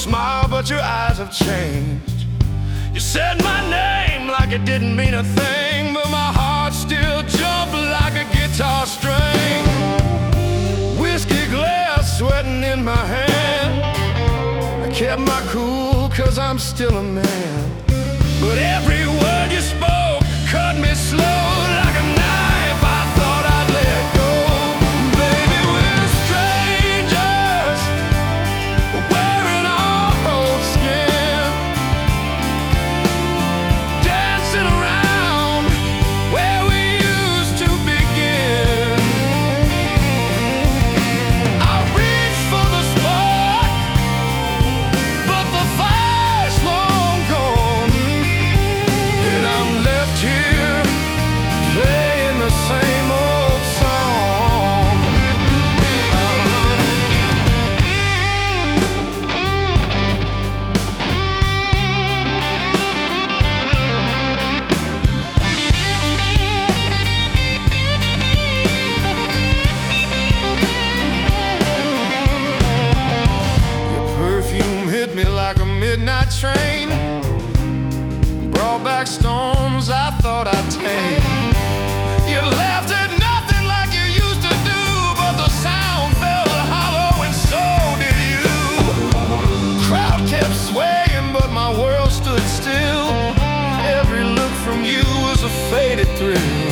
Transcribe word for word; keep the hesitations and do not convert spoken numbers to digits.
smile, but your eyes have changed. You said my name like it didn't mean a thing, but my heart still jumped like a guitar string. Whiskey glass sweating in my hand, I kept my cool cause I'm still a man. But every word you spoke cut me slow like a knife. I thought I'd let go. Baby, we're strangers, wearing our old skin, dancing around where we used to begin. I reached for the spark, but the fire's long gone, and I'm left here playing the same old song. Your perfume hit me like a midnight train, brought back storms I thought I'd tame. You laughed at nothing like you used to do, but the sound felt hollow and so did you. Crowd kept swaying, but my world stood still. Every look from you was a faded thrill.